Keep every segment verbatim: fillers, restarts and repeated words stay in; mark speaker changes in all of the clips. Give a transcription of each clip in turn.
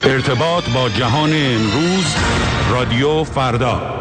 Speaker 1: ارتباط با جهان امروز، رادیو فردا.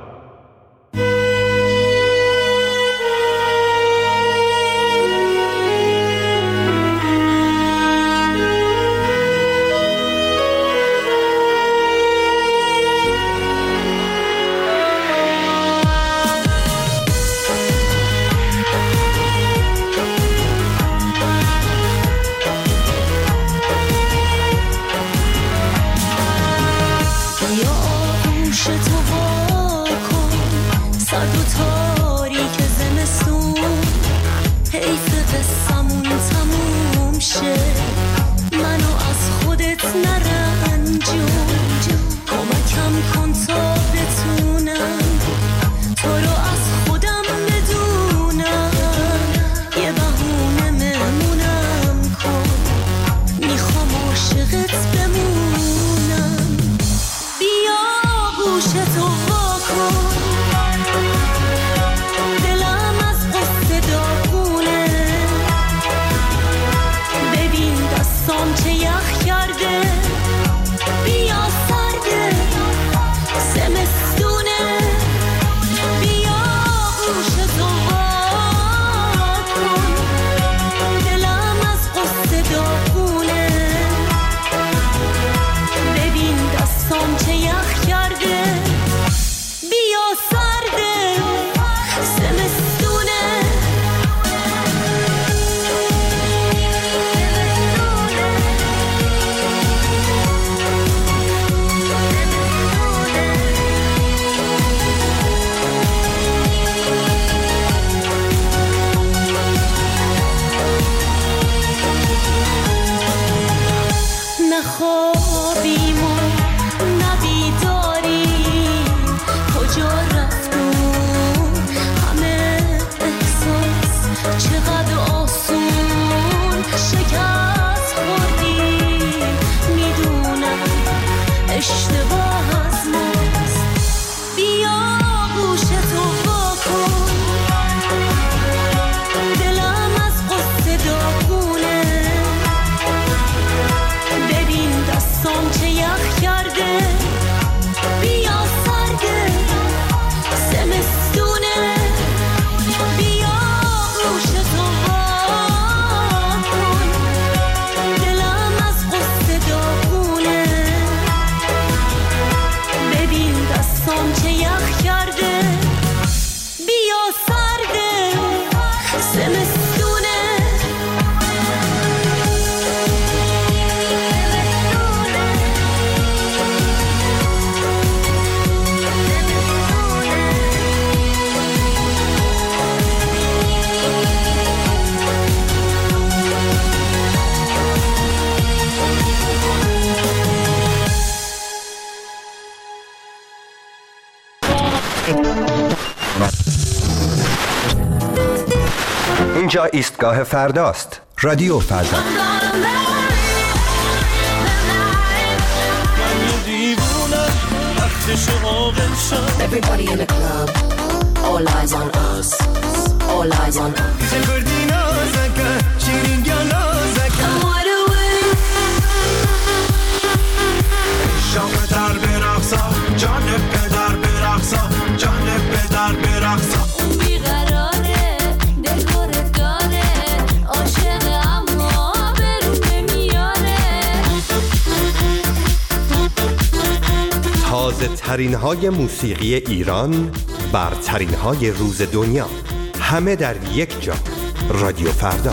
Speaker 2: اینجا ایستگاه فرداست. رادیو فردا.
Speaker 3: Everybody in the club, all eyes on us, all eyes on us. I'm wide awake.
Speaker 4: شام در برقصا، جان پدر برقصا، جان پدر برقصا.
Speaker 3: اون بیقراره، دلخورت داره، عاشق اما برون نمیاره.
Speaker 2: تازه ترین های موسیقی ایران، برترین های روز دنیا، همه در یک جا. رادیو فردا.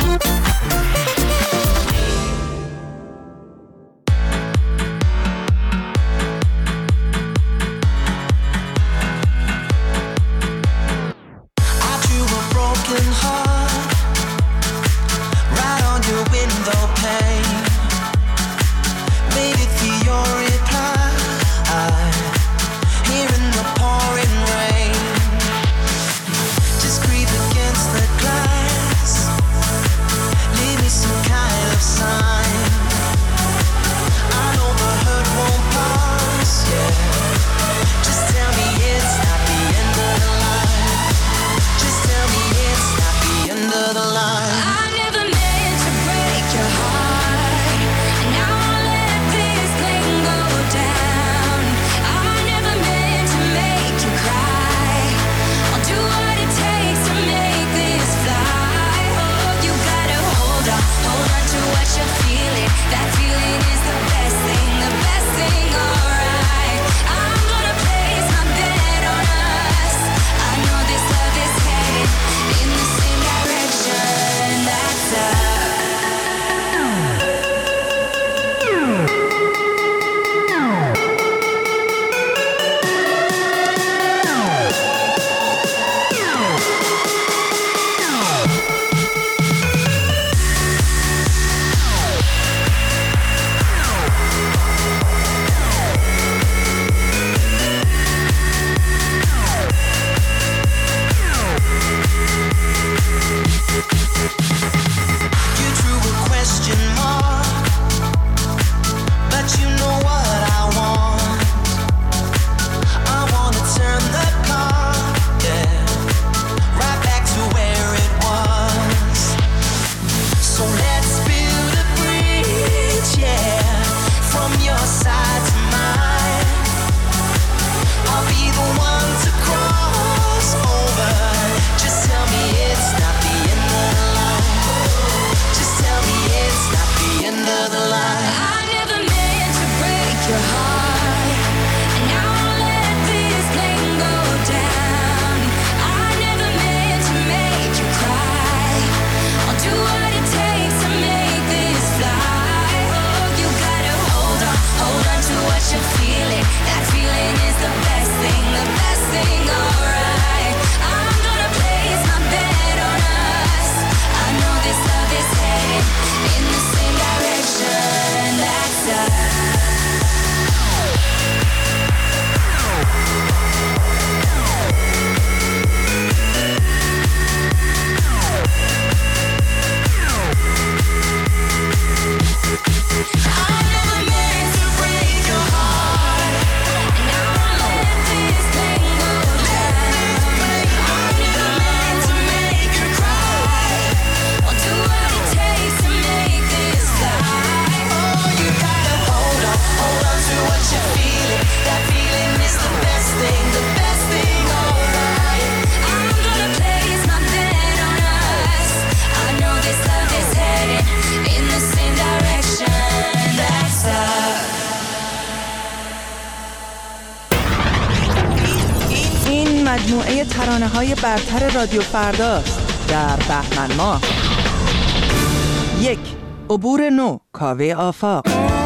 Speaker 5: مجموعه ترانه‌های برتر رادیو فرداست در بهمن ماه. یک، عبور نو، کاوه آفاق.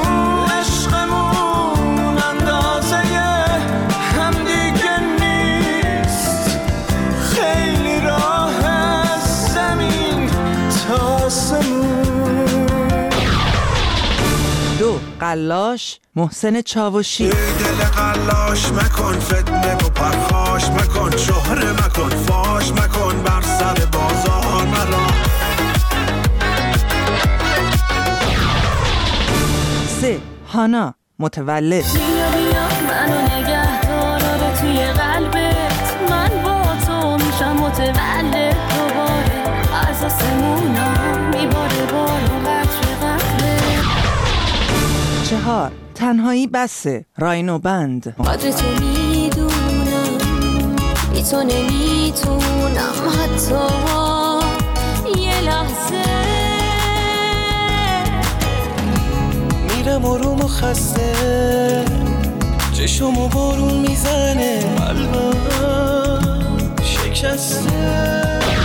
Speaker 4: عشقمون اندازه هم دیگه نیست، خیلی راه از زمین تا آسمون.
Speaker 5: دو، قلاش، محسن چاوشی.
Speaker 4: دل قلاش مکن، فتنه و پرخاش مکن، شهره مکن، فاش مکن، بر سر بازار مرا.
Speaker 5: سه، هانا، متولد.
Speaker 6: بیا بیا منو نگه دار توی قلبت، من با تو میشم متولد دوباره، از آسمونا میباره بارو قطر قبله.
Speaker 5: چهار، تنهایی بسه، راینو بند.
Speaker 6: قدر تو میدونم، بی تو نمیتونم حتی یه لحظه.
Speaker 4: میرم آروم و خسته، چشمو بارون میزنه، قلبم شکسته.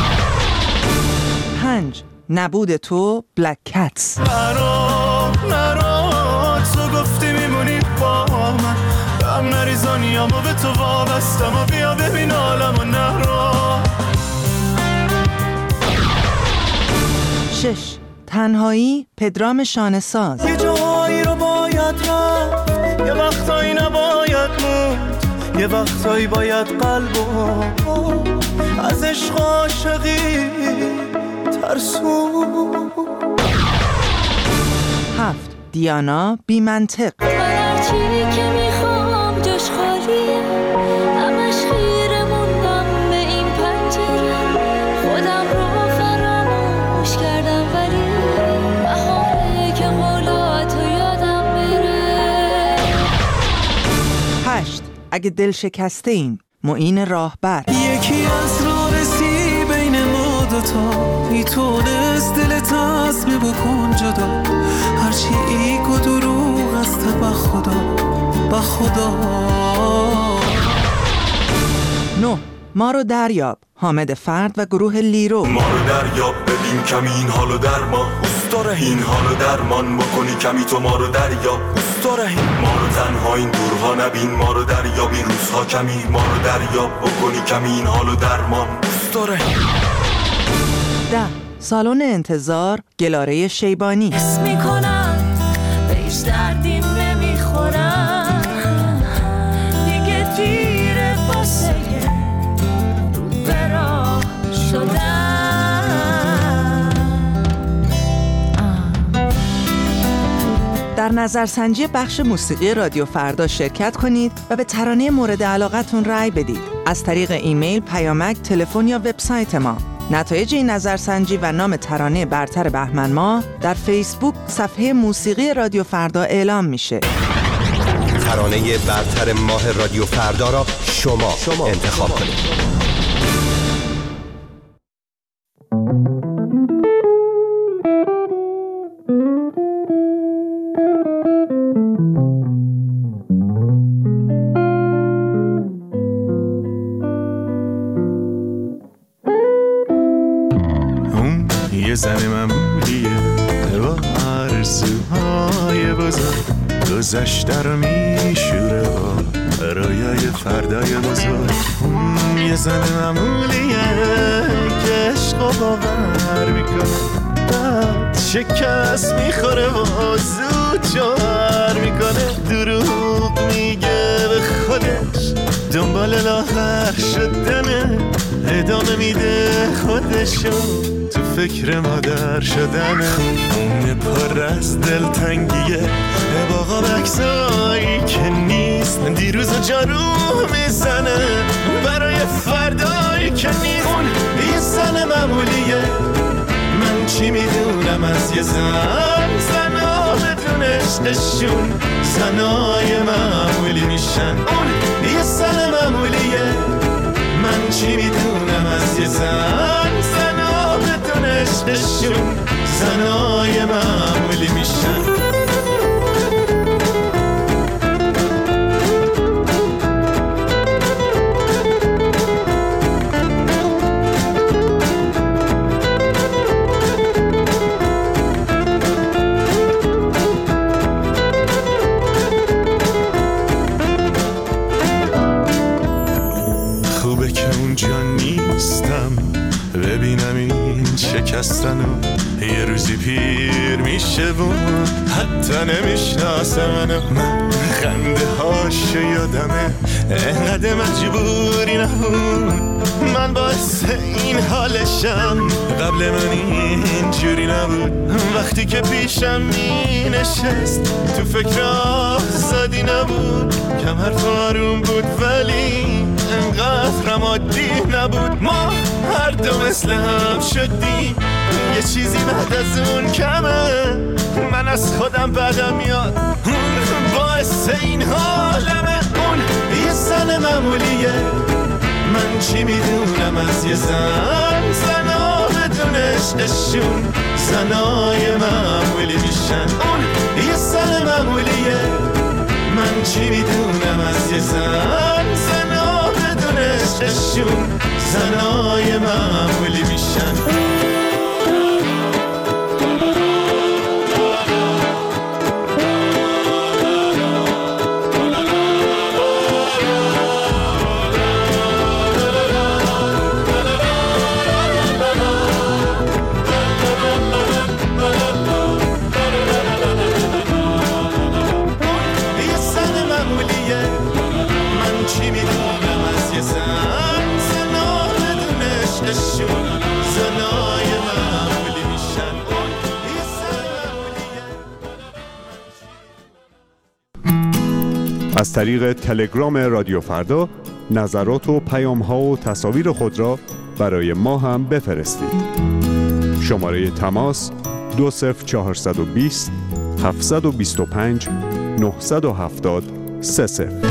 Speaker 5: پنج، نبود تو، بلک کتس.
Speaker 4: نرا نرا تو گفتی میمونی با من، هم نریزانیامو به تو وابستم و بیا ببین عالمو. نرا.
Speaker 5: شش، تنهایی، پدرام شانه‌ساز.
Speaker 4: یه جایی رو باید رفت، یه وقتایی نباید موند، یه وقتایی باید قلبو از عشق عاشقی ترسون.
Speaker 5: هفت، دیانا، بی منطق.
Speaker 6: من هرچی که میخوام جاش خالیه، همش خیره موندم به این پنجره، خودم رو فراموش کردم ولی بهاره که قولاتو یادم بره.
Speaker 5: هشت، اگه دل شکسته این، معین راهبر.
Speaker 4: یکی از رابطی بین ما دوتا میتونست دلت عزم بکن جدا، هرچی ایگ و دروغ است با خدا با خدا.
Speaker 5: نه، ما رو دریاب، حامد فرد و گروه لیرو.
Speaker 7: ما رو دریاب ببین کمی این حالو در ما، دوست داره این حالو درمان بکنی کمی تو ما رو دریاب، دوست داره این ما رو تنها این دورها نبین، ما رو دریاب این روزها کمی، ما رو دریاب بکنی کمی این حالو درمان، دوست داره این.
Speaker 5: ده، سالن انتظار، گلاره شیبانی.
Speaker 6: حس میکنم به هیچ دردیم نمیخورم، دیگه دیره واسه رو به راه شدن.
Speaker 5: در نظرسنجی بخش موسیقی رادیو فردا شرکت کنید و به ترانه مورد علاقتون رأی بدید از طریق ایمیل، پیامک، تلفن یا وبسایت ما. نتایج این نظرسنجی و نام ترانه برتر بهمن ماه در فیسبوک صفحه موسیقی رادیو فردا اعلام میشه.
Speaker 2: ترانه برتر ماه رادیو فردا را شما, شما انتخاب کنید.
Speaker 4: یه زن معمولیه با آرزوهای بزرگ، گذشته رو میشوره با رویای فردای بزرگ. یه زن معمولیه که عشق و باور میکنه، بعد شکست میخوره و زود جوهر میکنه، دروغ میگه به خودش دنبال لاغر شدنه، ادامه میده خودشو تو فکر مادر شدنه. اون پر از دلتنگیه باقا بکسایی که نیست، دیروز و جارو میزنه برای فردایی که نیست. اون یه زن معمولیه، من چی میدونم از یه زن، زنها بدون عشقشون زنای معمولی میشن. اون یه زن معمولیه، من چی میدونم از یه زن، زنها بدون عشقشون زنای معمولی میشن.
Speaker 8: جان نیستم، ببینم این شکستنو یه روزی پیر میشه و حتی نمیشناسه منو. من خنده هاشو یادمه انقدر مجبوری نبود، من باعث این حالشم، قبل من اینجوری نبود. وقتی که پیشم می نشست تو فکر آزادی نبود، کم حرف آروم بود ولی انقدر هم عادی نبود. ما هر دو مثل هم شدیم، یه چیزی بعد از اون کمه، من از خودم بدم میاد، باعث این حالمه. اون یه زن معمولیه، من چی میدونم از یه زن، زنا بدون عشقشون زنای معمولی میشن. اون یه زن معمولیه، من چی میدونم از یه زن، زنا بدون عشقشون زنای معمولی میشن.
Speaker 9: از طریق تلگرام رادیو فردا نظرات و پیام‌ها و تصاویر خود را برای ما هم بفرستید. شماره تماس دو صفر چهارصد و بیست هفتصد و بیست و پنج نهصد و هفتاد سه صفر.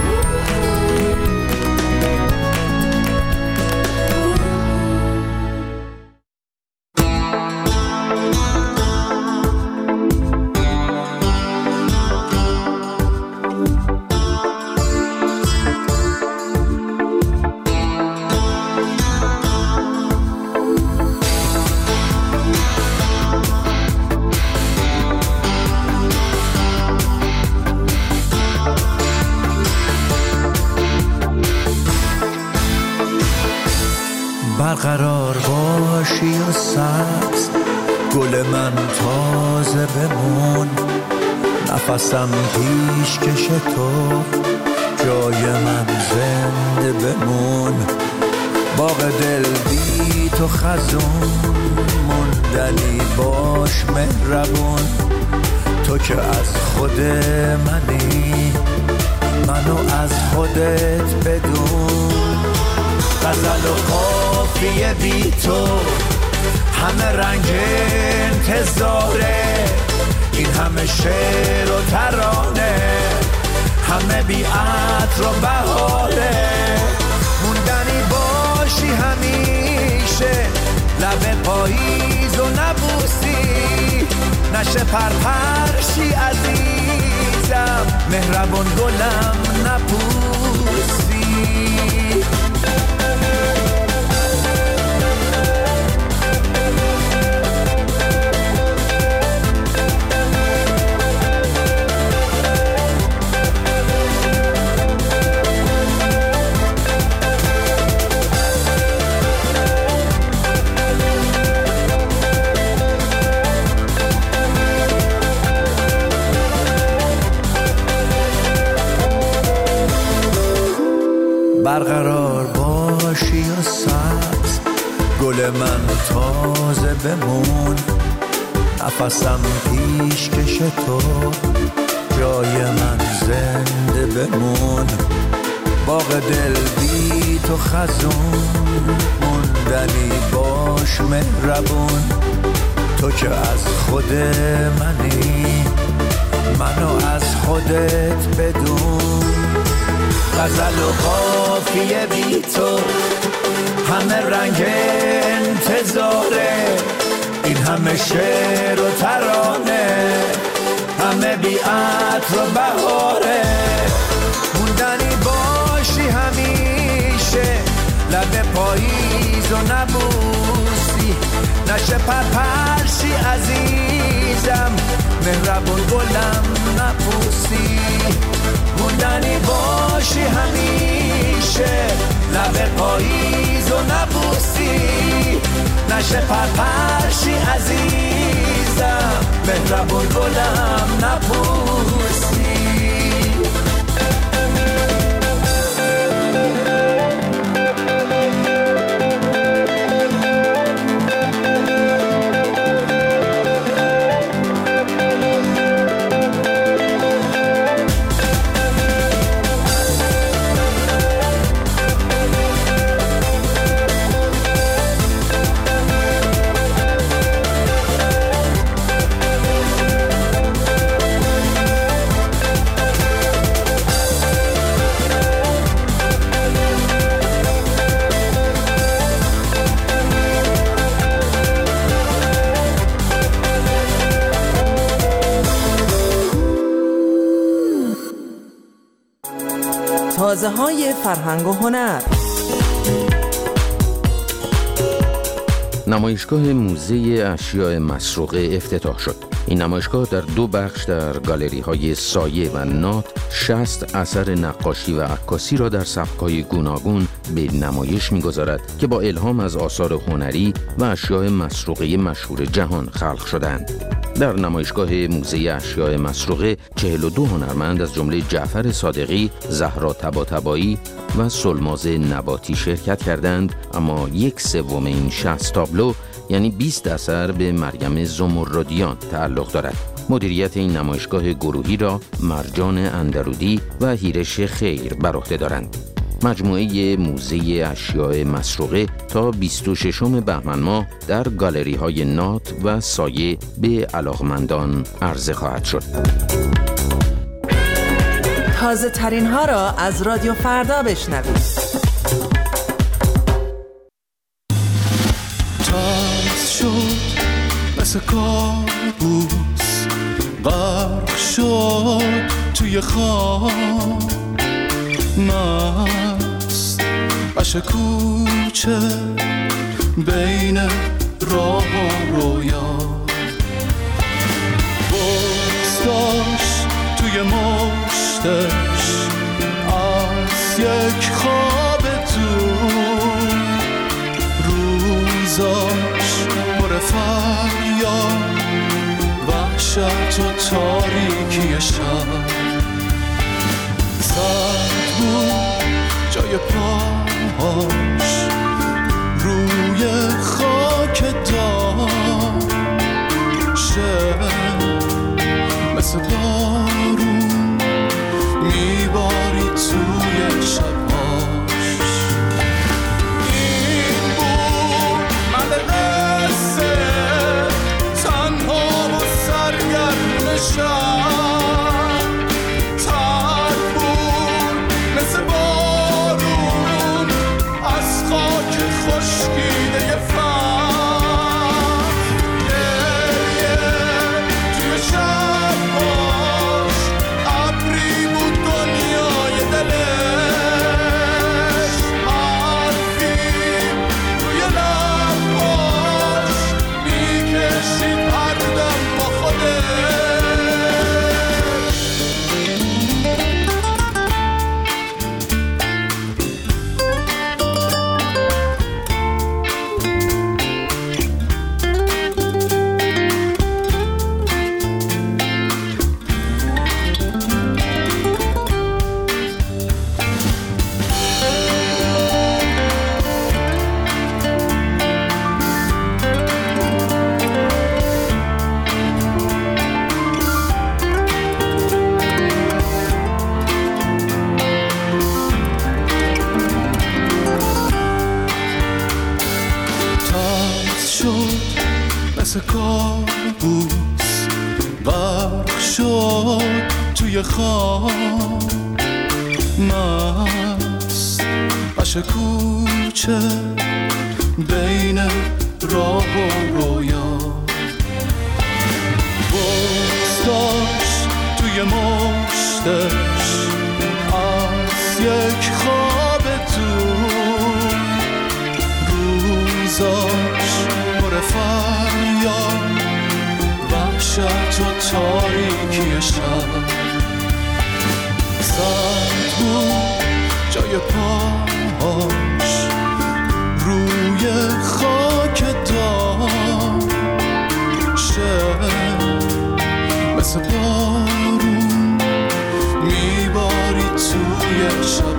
Speaker 10: برقرار باشی و سبز، گل من تازه بمون، نفسم پیش کش تو، جای من زنده بمون. باغ دل بی تو خزون، موندنی باش مهربون، تو که از خود منی، منو از خودت بدون. غزل و قافیه بی تو، همه رنگ انتظاره، این همه شعر و ترانه، همه بی عطر و بهاره. موندنی باشی همیشه، لب پاییز و نبوسی، نشه پرپرشی عزیزم، مهربون گلم نپوسی. برقرار باشی و سبز، گل من تازه بمون، نفسم پیش کش تو، جای من زنده بمون. باغ دل بی تو خزون، موندنی باش مهربون، تو که از خود منی، منو از خودت بدون. غزل و قافیه بی تو، همه رنگ انتظاره، این همه شعر و ترانه، همه بی عطر و بهاره. موندنی باشی همیشه، لب پاییز و نبوسی، نشه پرپرشی عزیزم، مهربون گلم نپوسی. موندنی باشی همیشه، لب پاییز همیشه پرپرشی عزیزم، مهربون گلم نپوسی.
Speaker 5: تازه های فرهنگ و هنر.
Speaker 11: نمایشگاه موزه اشیاء مسروقه افتتاح شد. این نمایشگاه در دو بخش در گالری های سایه و نات شصت اثر نقاشی و عکاسی را در سبک‌های گوناگون به نمایش می‌گذارد که با الهام از آثار هنری و اشیاء مسروقه مشهور جهان خلق شدند. در نمایشگاه موزه اشیاء مسروقه چهل و دو هنرمند از جمله جعفر صادقی، زهرا طباطبایی و سلماز نباتی شرکت کردند، اما یک سوم این شصت تابلو یعنی بیست اثر به مریم زمردیان تعلق دارد. مدیریت این نمایشگاه گروهی را مرجان اندرودی و هیرش خیر بر عهده دارند. مجموعه موزه اشیاء مسروقه تا بیست و ششم بهمن ماه در گالری های نات و سایه به علاقمندان عرضه خواهد شد.
Speaker 5: تازه ترین ها را از رادیو فردا بشنوید.
Speaker 8: تاز شد مثل کابوس، غرق شد توی خواب، مست عشق کوچه بین راه و رویا، بغض داشت توی مشتش از یک خواب دور، روزاش پر فریاد، وحشت و تاریکی شب، سرد بود جای پاهاش روی خاک داشت، مثل بارون میباری توی شباش. این بود من قصه تنها و سرگرم شب، مثل بارون از خاک خشکیده فهم، گریه توی شباش ابری بود دنیای دلش، حرفی توی لباش میکشید هر دم با خودش. مثل کابوس غرق شد توی خواب، مست عشق کوچه بین راه و رویا، بغض داشت توی مشتش از یک خواب دور، روزاش پر فریاد، وحشت و تاریکی شب، سرد بود جای پاهاش روی خاک داشت،
Speaker 4: شب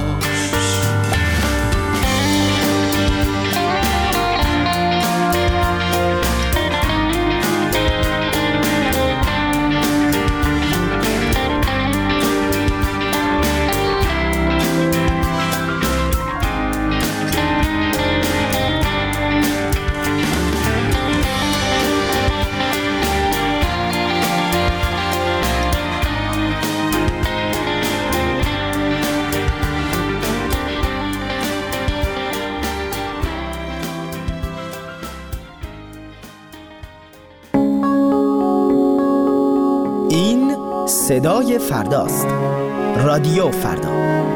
Speaker 12: صدای فرداست. رادیو فردا.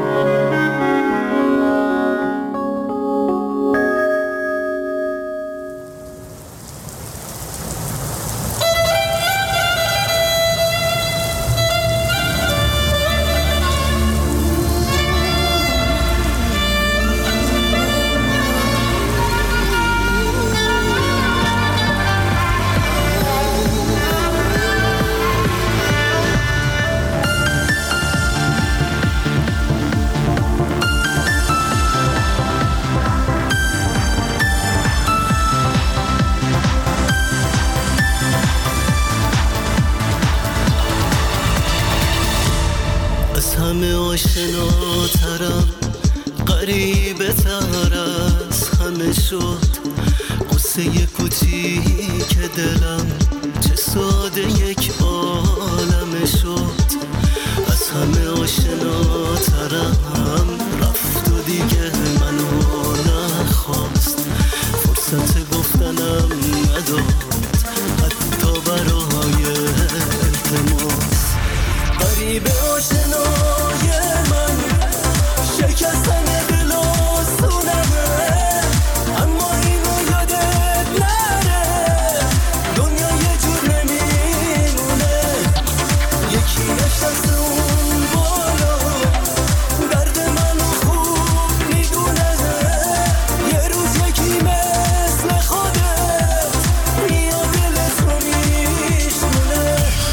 Speaker 13: همه آشناترم، غریبه تر از همه شد. قصه کوچیک دلم چه ساده یک عالمه شد. از همه آشناترم رفت و دیگه منو نخواست. فرصت گفتنم نداد حتی برای التماس. غریبه آشنای من شکستن دل آسونمه، اما اینو یادت نره دنیا یه جور نمیمونه. یکی نشست اون بالا درد منو خوب میدونه. یه روز یکی مثل خودت میاد دلت رو میشونه.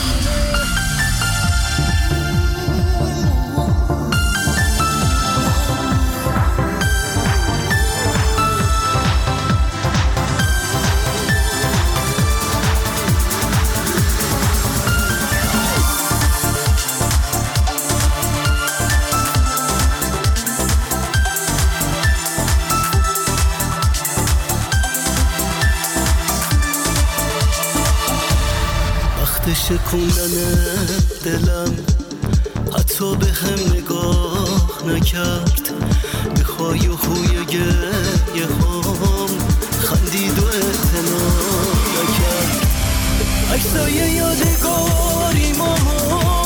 Speaker 13: شکوندن دلم حتی به هم نگاه نکرد. به خواهی و خوی گریه هم خندید و اعتنا نکرد. عکسای یادگاری ما